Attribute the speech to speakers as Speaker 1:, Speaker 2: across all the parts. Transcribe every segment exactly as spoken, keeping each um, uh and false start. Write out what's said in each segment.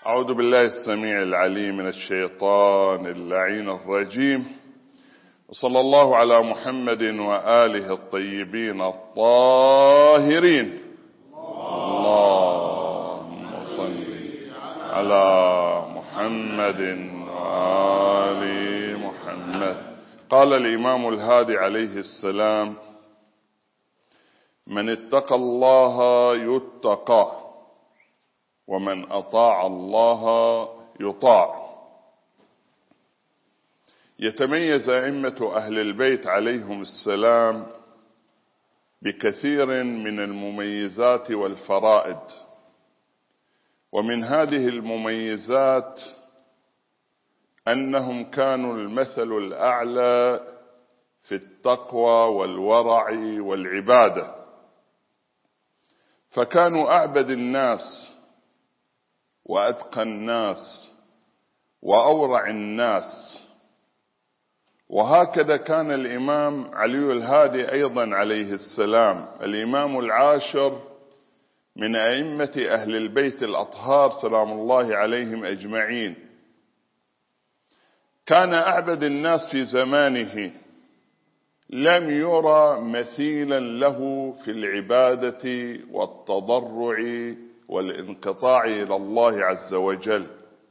Speaker 1: أعوذ بالله السميع العليم من الشيطان اللعين الرجيم، وصلى الله على محمد وآله الطيبين الطاهرين. اللهم صل على محمد وآل محمد. قال الإمام الهادي عليه السلام: من اتقى الله يتقى، ومن أطاع الله يطاع. يتميز أئمة أهل البيت عليهم السلام بكثير من المميزات والفرائد، ومن هذه المميزات أنهم كانوا المثل الأعلى في التقوى والورع والعبادة، فكانوا أعبد الناس وأتقى الناس وأورع الناس. وهكذا كان الإمام علي الهادي أيضا عليه السلام، الإمام العاشر من أئمة أهل البيت الأطهار سلام الله عليهم أجمعين، كان أعبد الناس في زمانه، لم يرى مثيلا له في العبادة والتضرع والانقطاع إلى الله عز وجل،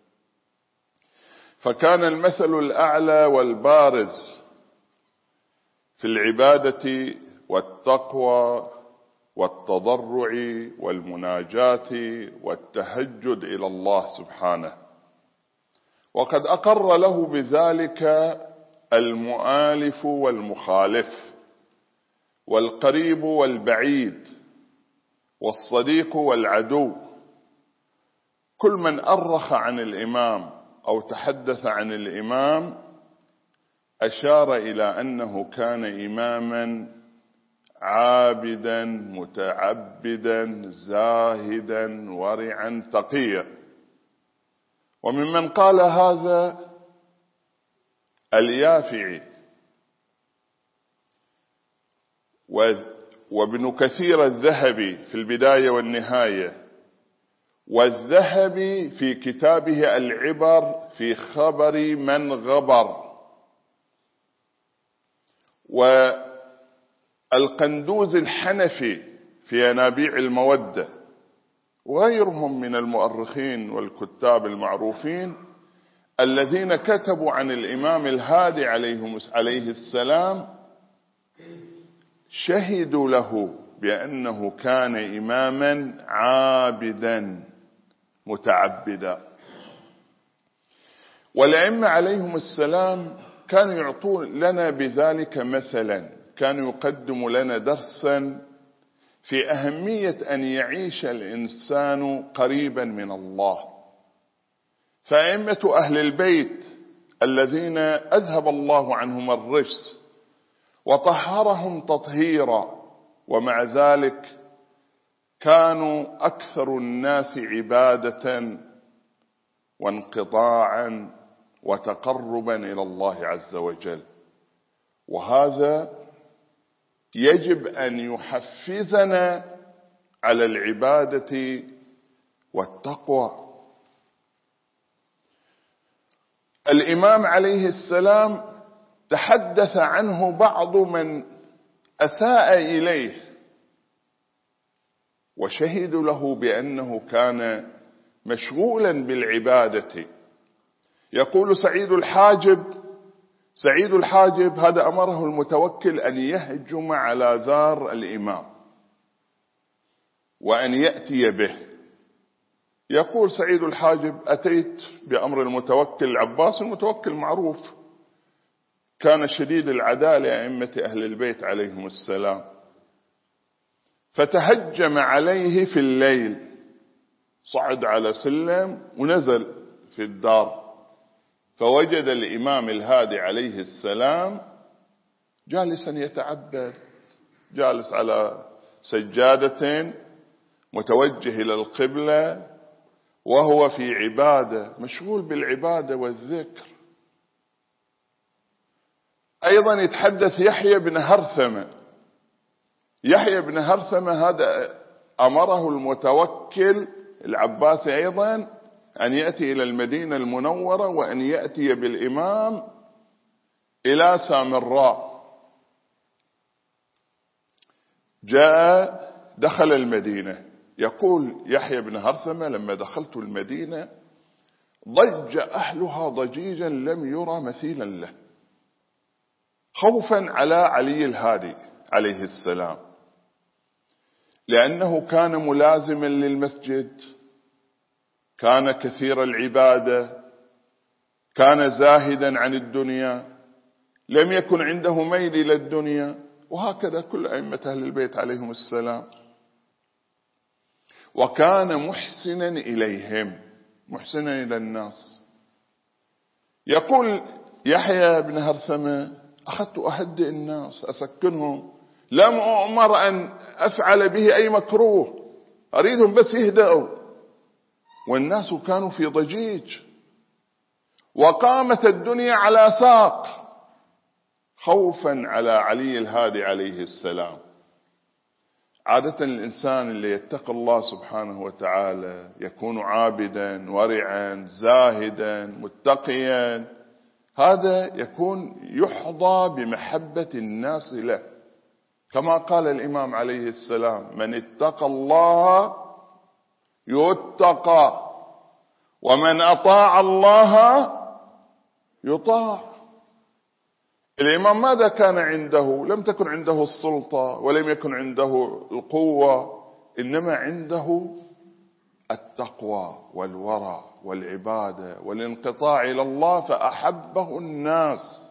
Speaker 1: فكان المثل الأعلى والبارز في العبادة والتقوى والتضرع والمناجاة والتهجد إلى الله سبحانه. وقد أقر له بذلك المؤالف والمخالف، والقريب والبعيد، والصديق والعدو. كل من أرخ عن الإمام أو تحدث عن الإمام أشار إلى أنه كان إماما عابدا متعبدا زاهدا ورعا تقيا. وممن قال هذا اليافعي وابن كثير الذهبي في البداية والنهاية، والذهبي في كتابه العبر في خبر من غبر، والقندوز الحنفي في ينابيع المودة، وغيرهم من المؤرخين والكتاب المعروفين الذين كتبوا عن الإمام الهادي عليه السلام، شهدوا له بأنه كان إماما عابدا متعبدا. والأئمة عليهم السلام كانوا يعطون لنا بذلك مثلا، كانوا يقدموا لنا درسا في أهمية أن يعيش الإنسان قريبا من الله. فأئمة أهل البيت الذين أذهب الله عنهم الرجس وطهرهم تطهيرا، ومع ذلك كانوا أكثر الناس عبادة وانقطاعا وتقربا إلى الله عز وجل. وهذا يجب أن يحفزنا على العبادة والتقوى. الإمام عليه السلام تحدث عنه بعض من أساء إليه، وشهدوا له بأنه كان مشغولا بالعبادة. يقول سعيد الحاجب سعيد الحاجب هذا أمره المتوكل أن يهجم على زار الإمام وأن يأتي به. يقول سعيد الحاجب: أتيت بأمر المتوكل العباس، المتوكل معروف كان شديد العدالة أئمة أهل البيت عليهم السلام، فتهجم عليه في الليل، صعد على سلم ونزل في الدار، فوجد الإمام الهادي عليه السلام جالسا يتعبد، جالس على سجادة متوجه إلى القبلة، وهو في عبادة، مشغول بالعبادة والذكر. أيضا يتحدث يحيى بن هرثمة يحيى بن هرثمة هذا أمره المتوكل العباسي أيضا أن يأتي إلى المدينة المنورة وأن يأتي بالإمام إلى سامراء. جاء دخل المدينة، يقول يحيى بن هرثمة: لما دخلت المدينة ضج أهلها ضجيجا لم يرى مثيلا له، خوفا على علي الهادي عليه السلام، لأنه كان ملازما للمسجد، كان كثير العبادة، كان زاهدا عن الدنيا، لم يكن عنده ميل إلى الدنيا، وهكذا كل أئمة أهل البيت عليهم السلام. وكان محسنا إليهم، محسنا إلى الناس. يقول يحيى بن هرثمة: أخذت أهدئ الناس، أسكنهم، لم أؤمر أن أفعل به أي مكروه، أريدهم بس يهدأوا. والناس كانوا في ضجيج، وقامت الدنيا على ساق، خوفا على علي الهادي عليه السلام. عادة الإنسان اللي يتقي الله سبحانه وتعالى يكون عابدا ورعا زاهدا متقيا، هذا يكون يحظى بمحبة الناس له، كما قال الإمام عليه السلام: من اتقى الله يتقى، ومن أطاع الله يطاع. الإمام ماذا كان عنده؟ لم تكن عنده السلطة ولم يكن عنده القوة، إنما عنده التقوى والورع والعبادة والانقطاع إلى الله، فأحبه الناس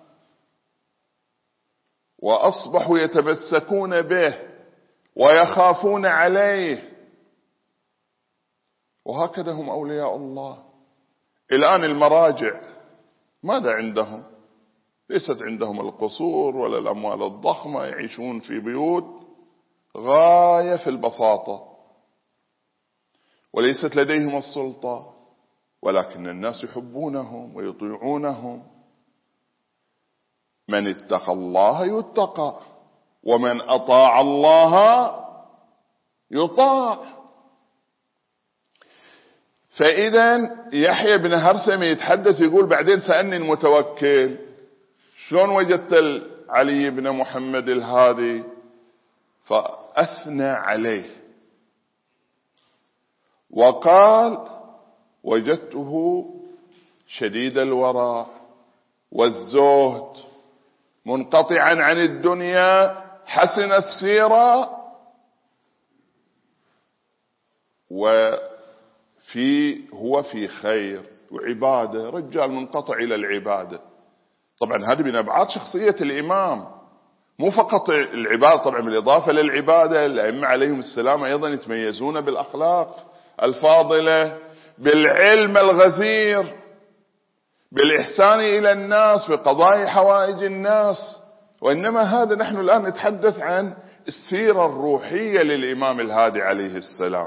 Speaker 1: وأصبحوا يتمسكون به ويخافون عليه. وهكذا هم أولياء الله. الآن المراجع ماذا عندهم؟ ليست عندهم القصور ولا الأموال الضخمة، يعيشون في بيوت غاية في البساطة، وليست لديهم السلطة، ولكن الناس يحبونهم ويطيعونهم. من اتقى الله يتقى، ومن أطاع الله يطاع. فإذا يحيى بن هرثمة يتحدث يقول: بعدين سألني المتوكل: شلون وجدت علي بن محمد الهادي؟ فأثنى عليه وقال: وجدته شديد الورع والزهد، منقطعا عن الدنيا، حسن السيرة، وفي هو في خير وعبادة، رجال منقطع إلى العبادة. طبعا هذه من أبعاد شخصية الإمام، مو فقط العبادة، طبعا بالإضافة للعبادة الأئمة عليهم السلام أيضا يتميزون بالأخلاق الفاضلة، بالعلم الغزير، بالإحسان إلى الناس، بقضاء حوائج الناس. وإنما هذا نحن الآن نتحدث عن السيرة الروحية للإمام الهادي عليه السلام.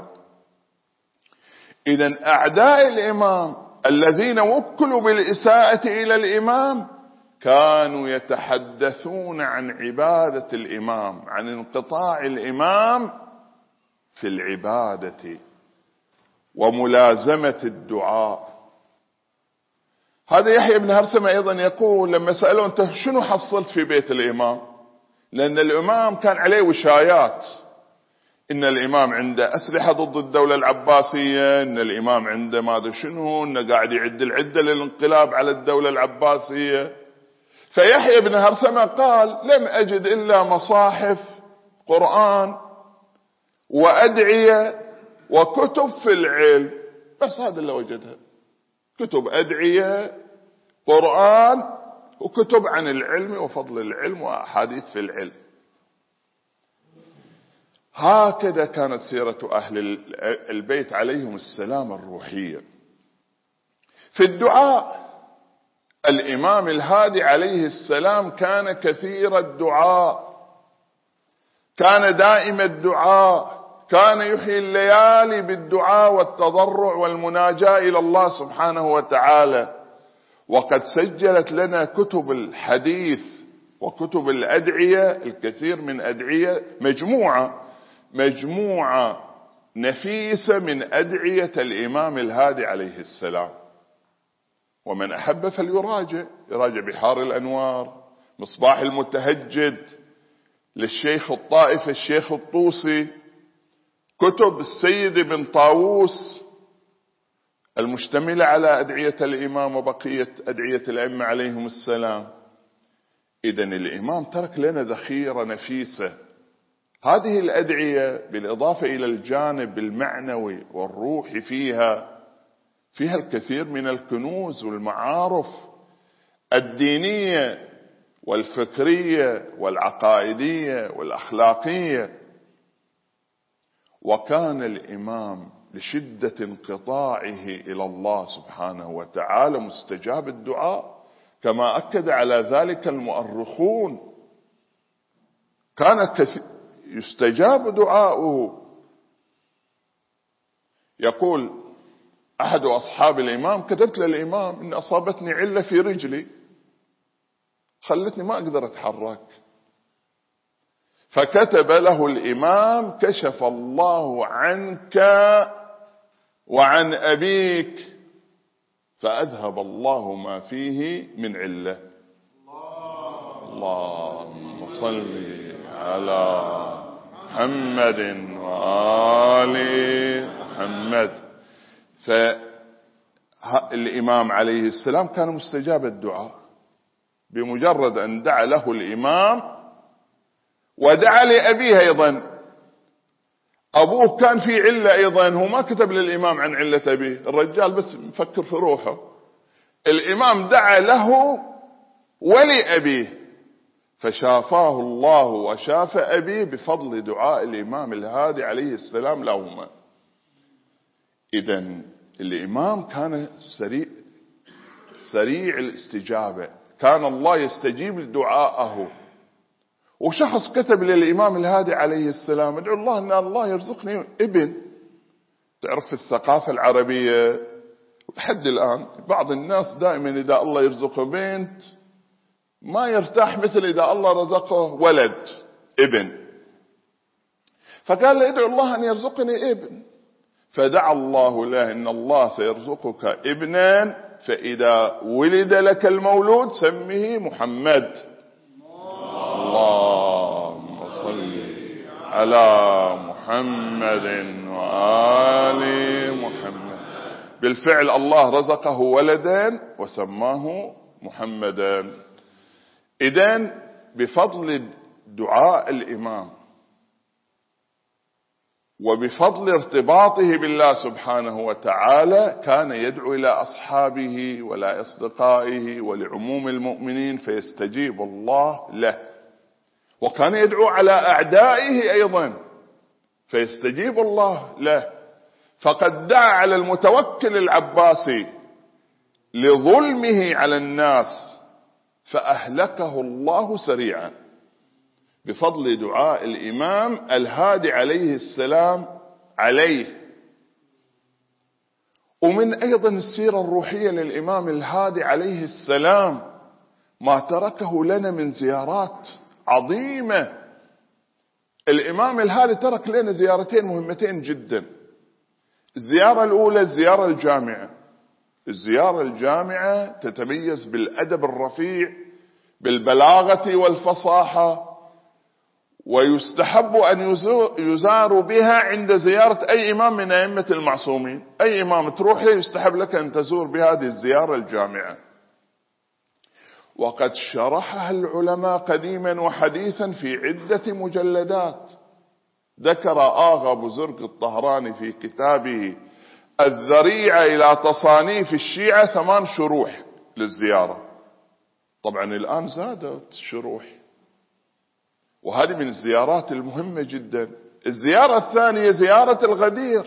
Speaker 1: إذن أعداء الإمام الذين وكلوا بالإساءة إلى الإمام كانوا يتحدثون عن عبادة الإمام، عن انقطاع الإمام في العبادة وملازمة الدعاء. هذا يحيى بن هرثمة أيضا يقول لما سألوا: أنت شنو حصلت في بيت الإمام؟ لأن الإمام كان عليه وشايات، إن الإمام عنده أسلحة ضد الدولة العباسية، إن الإمام عنده ماذا شنو، إنه قاعد يعد العدة للانقلاب على الدولة العباسية. فيحيى بن هرثمة قال: لم أجد إلا مصاحف قرآن وأدعية وكتب في العلم، بس هذا اللي وجدها، كتب أدعية، قرآن، وكتب عن العلم وفضل العلم وأحاديث في العلم. هكذا كانت سيرة أهل البيت عليهم السلام الروحية. في الدعاء الإمام الهادي عليه السلام كان كثير الدعاء، كان دائم الدعاء، كان يحيي الليالي بالدعاء والتضرع والمناجاة إلى الله سبحانه وتعالى. وقد سجلت لنا كتب الحديث وكتب الأدعية الكثير من أدعية، مجموعة مجموعة نفيسة من أدعية الإمام الهادي عليه السلام، ومن أحب فليراجع، يراجع بحار الأنوار، مصباح المتهجد للشيخ الطائف الشيخ الطوسي، كتب السيد بن طاووس المشتملة على أدعية الإمام وبقية أدعية الأئمة عليهم السلام. إذن الإمام ترك لنا ذخيرة نفيسة، هذه الأدعية بالإضافة إلى الجانب المعنوي والروحي فيها فيها الكثير من الكنوز والمعارف الدينية والفكرية والعقائدية والأخلاقية. وكان الإمام لشدة انقطاعه إلى الله سبحانه وتعالى مستجاب الدعاء، كما أكد على ذلك المؤرخون، كان يستجاب دعاؤه. يقول أحد أصحاب الإمام: كتبت للإمام إن أصابتني علة في رجلي خلتني ما أقدر أتحرك، فكتب له الإمام: كشف الله عنك وعن أبيك فأذهب الله ما فيه من علة. اللهم صل على محمد وآل محمد. فالإمام عليه السلام كان مستجاب الدعاء، بمجرد أن دعا له الإمام ودعا لأبيه أيضا. أبوه كان في علة أيضا، هو ما كتب للإمام عن علة أبيه، الرجال بس مفكر في روحه. الإمام دعا له ولأبيه فشافاه الله وشاف أبيه بفضل دعاء الإمام الهادي عليه السلام لهما. إذن الإمام كان سريع سريع الاستجابة، كان الله يستجيب لدعائه. وشخص كتب للإمام الهادي عليه السلام: ادعو الله أن الله يرزقني ابن. تعرف في الثقافة العربية لحد الآن بعض الناس دائما إذا الله يرزقه بنت ما يرتاح مثل إذا الله رزقه ولد ابن، فقال له: ادعو الله أن يرزقني ابن. فدعا الله له: إن الله سيرزقك ابنا، فإذا ولد لك المولود سمه محمد. اللهم صل على محمد وآل محمد. بالفعل الله رزقه ولدا وسماه محمدا. إذن بفضل دعاء الإمام وبفضل ارتباطه بالله سبحانه وتعالى كان يدعو إلى أصحابه ولا أصدقائه ولعموم المؤمنين فيستجيب الله له، وكان يدعو على أعدائه أيضا فيستجيب الله له. فقد دعا على المتوكل العباسي لظلمه على الناس فأهلكه الله سريعا بفضل دعاء الإمام الهادي عليه السلام عليه. ومن أيضا السيرة الروحية للإمام الهادي عليه السلام ما تركه لنا من زيارات عظيمة. الإمام الهادي ترك لنا زيارتين مهمتين جدا. الزيارة الأولى الزيارة الجامعة. الزيارة الجامعة تتميز بالأدب الرفيع بالبلاغة والفصاحة، ويستحب أن يزار بها عند زيارة أي إمام من أئمة المعصومين. أي إمام تروح له يستحب لك أن تزور بهذه الزيارة الجامعة. وقد شرحها العلماء قديما وحديثا في عدة مجلدات. ذكر آغا أبو زرق الطهراني في كتابه الذريعة إلى تصانيف الشيعة ثمان شروح للزيارة. طبعا الآن زادت الشروح، وهذه من الزيارات المهمة جدا. الزيارة الثانية زيارة الغدير.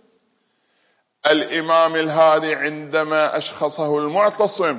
Speaker 1: الإمام الهادي عندما أشخصه المعتصم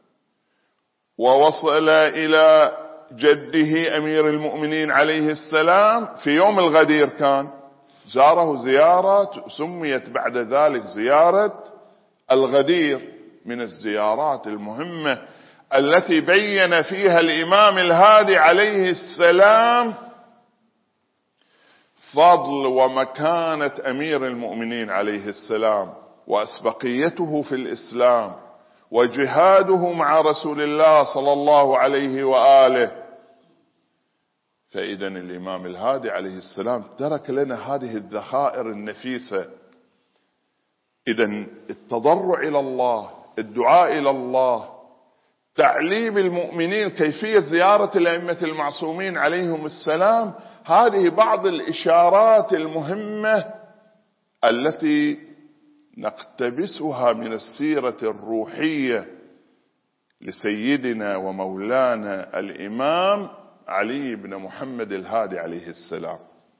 Speaker 1: ووصل إلى جده أمير المؤمنين عليه السلام في يوم الغدير كان زاره زيارة سميت بعد ذلك زيارة الغدير، من الزيارات المهمة التي بين فيها الإمام الهادي عليه السلام فضل ومكانة أمير المؤمنين عليه السلام وأسبقيته في الإسلام وجهاده مع رسول الله صلى الله عليه وآله. فإذا الإمام الهادي عليه السلام ترك لنا هذه الذخائر النفيسة. إذا التضرع إلى الله، الدعاء إلى الله، تعليم المؤمنين كيفية زيارة الأئمة المعصومين عليهم السلام، هذه بعض الإشارات المهمة التي نقتبسها من السيرة الروحية لسيدنا ومولانا الإمام علي بن محمد الهادي عليه السلام.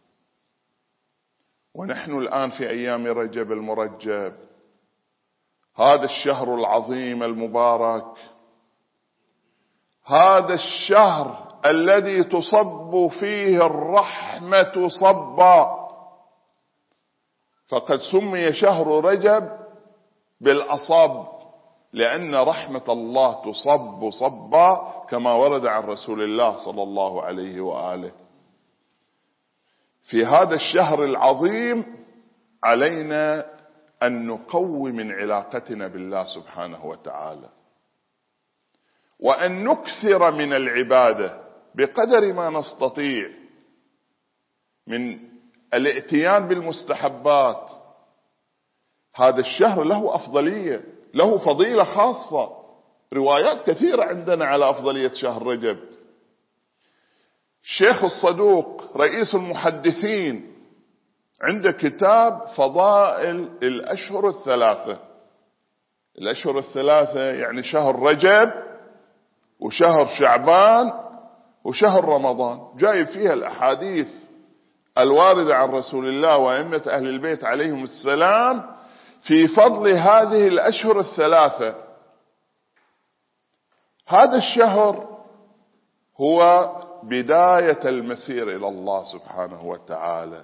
Speaker 1: ونحن الآن في أيام رجب المرجب، هذا الشهر العظيم المبارك، هذا الشهر الذي تصب فيه الرحمة صبا، فقد سمي شهر رجب بالأصاب لأن رحمة الله تصب صبا كما ورد عن رسول الله صلى الله عليه وآله. في هذا الشهر العظيم علينا أن نقوي من علاقتنا بالله سبحانه وتعالى، وأن نكثر من العبادة بقدر ما نستطيع من الائتيان بالمستحبات. هذا الشهر له أفضلية، له فضيلة خاصة، روايات كثيرة عندنا على أفضلية شهر رجب. الشيخ الصدوق رئيس المحدثين عنده كتاب فضائل الأشهر الثلاثة. الأشهر الثلاثة يعني شهر رجب وشهر شعبان وشهر رمضان، جايب فيها الأحاديث الواردة عن رسول الله وأئمة أهل البيت عليهم السلام في فضل هذه الأشهر الثلاثة. هذا الشهر هو بداية المسير إلى الله سبحانه وتعالى،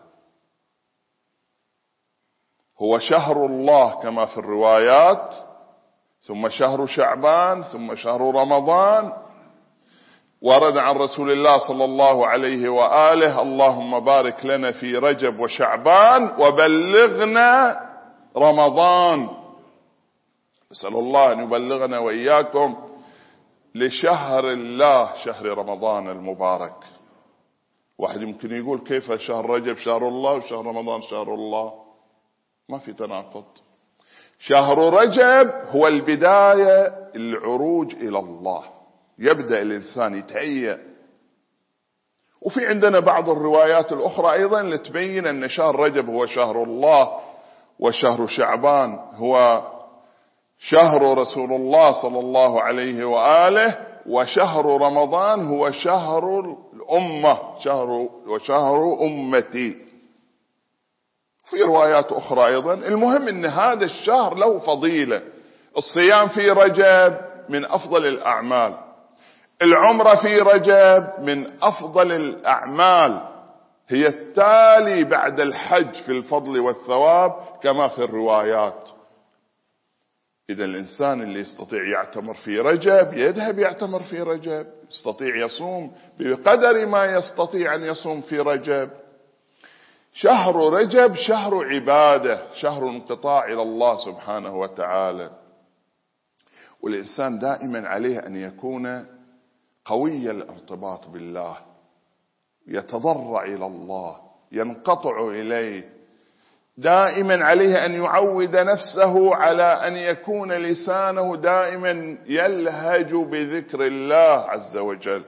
Speaker 1: هو شهر الله كما في الروايات، ثم شهر شعبان، ثم شهر رمضان. ورد عن رسول الله صلى الله عليه وآله: اللهم بارك لنا في رجب وشعبان وبلغنا رمضان. نسأل الله أن يبلغنا وإياكم لشهر الله، شهر رمضان المبارك. واحد يمكن يقول كيف شهر رجب شهر الله وشهر رمضان شهر الله؟ ما في تناقض. شهر رجب هو البداية، العروج إلى الله، يبدأ الإنسان يتهيأ. وفي عندنا بعض الروايات الأخرى أيضا لتبين أن شهر رجب هو شهر الله، وشهر شعبان هو شهر رسول الله صلى الله عليه وآله، وشهر رمضان هو شهر الأمة، شهر وشهر أمتي. في روايات أخرى أيضا. المهم أن هذا الشهر له فضيلة. الصيام في رجب من أفضل الأعمال، العمرة في رجب من أفضل الأعمال، هي التالي بعد الحج في الفضل والثواب كما في الروايات. إذا الإنسان اللي يستطيع يعتمر في رجب يذهب يعتمر في رجب، يستطيع يصوم بقدر ما يستطيع أن يصوم في رجب. شهر رجب شهر عبادة، شهر انقطاع إلى الله سبحانه وتعالى. والإنسان دائما عليه أن يكون قوي الارتباط بالله، يتضرع إلى الله، ينقطع إليه. دائما عليه أن يعود نفسه على أن يكون لسانه دائما يلهج بذكر الله عز وجل،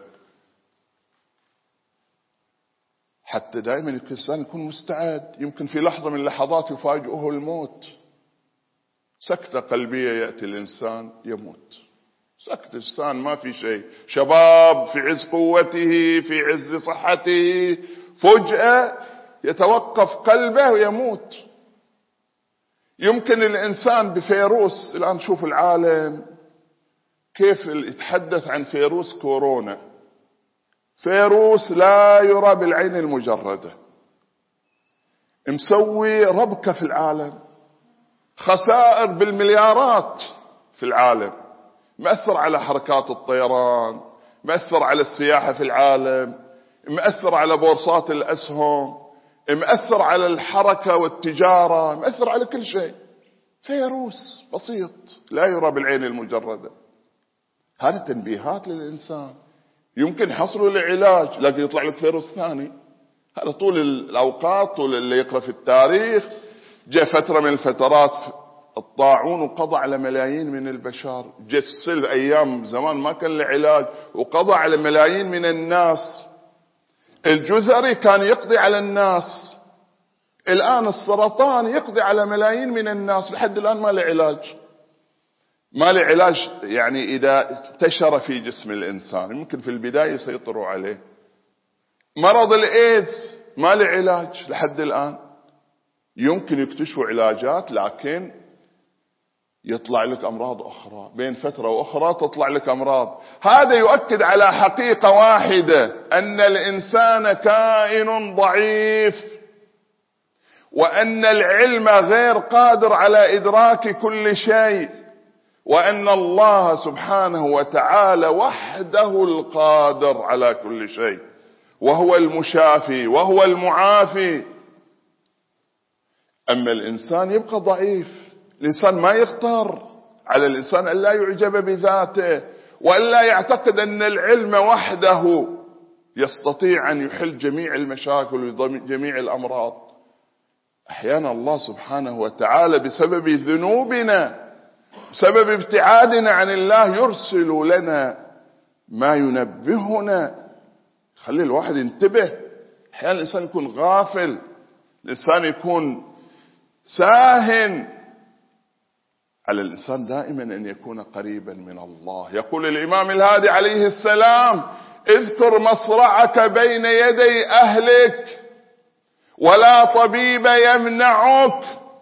Speaker 1: حتى دائما الإنسان يكون مستعد. يمكن في لحظة من اللحظات يفاجئه الموت، سكتة قلبية يأتي الإنسان يموت، سكت الإنسان ما في شيء، شباب في عز قوته في عز صحته، فجأة يتوقف قلبه ويموت. يمكن الإنسان بفيروس، الآن نشوف العالم كيف يتحدث عن فيروس كورونا، فيروس لا يرى بالعين المجردة، مسوي ربكة في العالم، خسائر بالمليارات في العالم، مأثر على حركات الطيران، مأثر على السياحة في العالم، مأثر على بورصات الأسهم، مأثر على الحركة والتجارة، مأثر على كل شيء. فيروس بسيط لا يرى بالعين المجردة. هذه تنبيهات للإنسان، يمكن حصله لعلاج لكن يطلع لك فيروس ثاني. هذا طول الأوقات، طول اللي يقرأ في التاريخ، جاء فترة من الفترات الطاعون وقضى على ملايين من البشر. جاء السل أيام زمان ما كان له علاج وقضى على ملايين من الناس. الجذري كان يقضي على الناس، الآن السرطان يقضي على ملايين من الناس، لحد الآن ما له علاج. ما له علاج يعني إذا انتشر في جسم الإنسان يمكن في البداية يسيطروا عليه. مرض الإيدز ما له علاج لحد الآن، يمكن يكتشفوا علاجات لكن يطلع لك أمراض أخرى، بين فترة وأخرى تطلع لك أمراض. هذا يؤكد على حقيقة واحدة، أن الإنسان كائن ضعيف، وأن العلم غير قادر على إدراك كل شيء، وأن الله سبحانه وتعالى وحده القادر على كل شيء، وهو المشافي وهو المعافي. أما الإنسان يبقى ضعيف. الإنسان ما يختار على الإنسان أن لا يعجب بذاته، وأن لا يعتقد أن العلم وحده يستطيع أن يحل جميع المشاكل وجميع الأمراض. أحيانا الله سبحانه وتعالى بسبب ذنوبنا، بسبب ابتعادنا عن الله، يرسل لنا ما ينبهنا، خلي الواحد ينتبه. أحيانا الإنسان يكون غافل، الإنسان يكون ساهن. على الإنسان دائما أن يكون قريبا من الله. يقول الإمام الهادي عليه السلام: اذكر مصرعك بين يدي أهلك، ولا طبيب يمنعك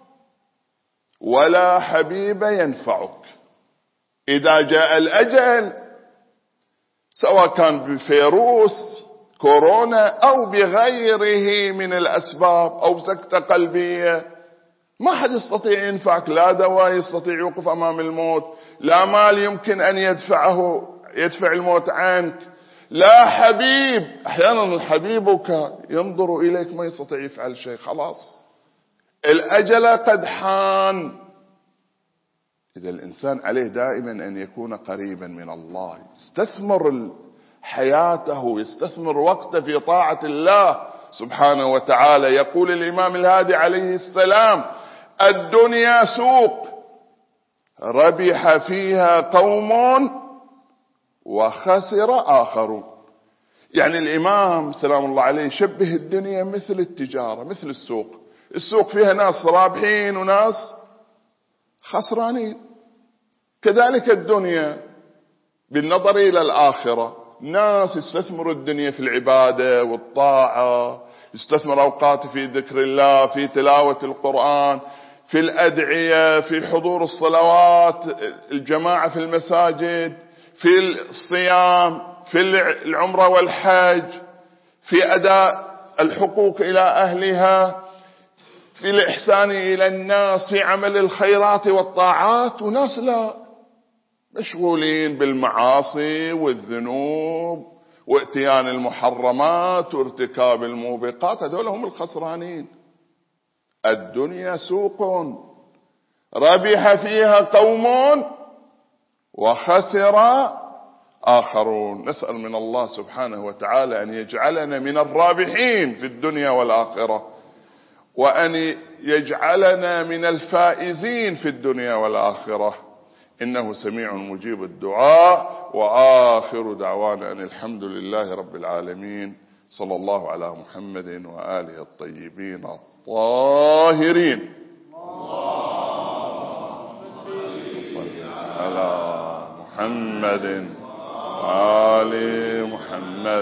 Speaker 1: ولا حبيب ينفعك. إذا جاء الأجل، سواء كان بفيروس كورونا أو بغيره من الأسباب أو سكتة قلبية، ما حد يستطيع ينفعك، لا دواء يستطيع يوقف أمام الموت، لا مال يمكن أن يدفعه يدفع الموت عنك، لا حبيب. أحيانا حبيبك ينظر إليك ما يستطيع يفعل شيء، خلاص الأجل قد حان. إذا الإنسان عليه دائما أن يكون قريبا من الله، يستثمر حياته، يستثمر وقته في طاعة الله سبحانه وتعالى. يقول الإمام الهادي عليه السلام: الدنيا سوق ربح فيها قوم وخسر آخرون. يعني الإمام سلام الله عليه شبه الدنيا مثل التجارة، مثل السوق. السوق فيها ناس رابحين وناس خسرانين. كذلك الدنيا بالنظر إلى الآخرة، ناس يستثمروا الدنيا في العبادة والطاعة، يستثمر أوقات في ذكر الله، في تلاوة القرآن، في الأدعية، في حضور الصلوات، الجماعة في المساجد، في الصيام، في العمرة والحج، في أداء الحقوق إلى أهلها، في الإحسان إلى الناس، في عمل الخيرات والطاعات. وناس لا، مشغولين بالمعاصي والذنوب واتيان المحرمات وارتكاب الموبقات. هذول هم الخسرانين. الدنيا سوق ربح فيها قوم وخسر آخرون. نسأل من الله سبحانه وتعالى أن يجعلنا من الرابحين في الدنيا والآخرة، وأن يجعلنا من الفائزين في الدنيا والآخرة، إنه سميع مجيب الدعاء. وآخر دعوانا أن الحمد لله رب العالمين. صلى الله على محمد وآله الطيبين الطاهرين. صل على محمد وآل محمد.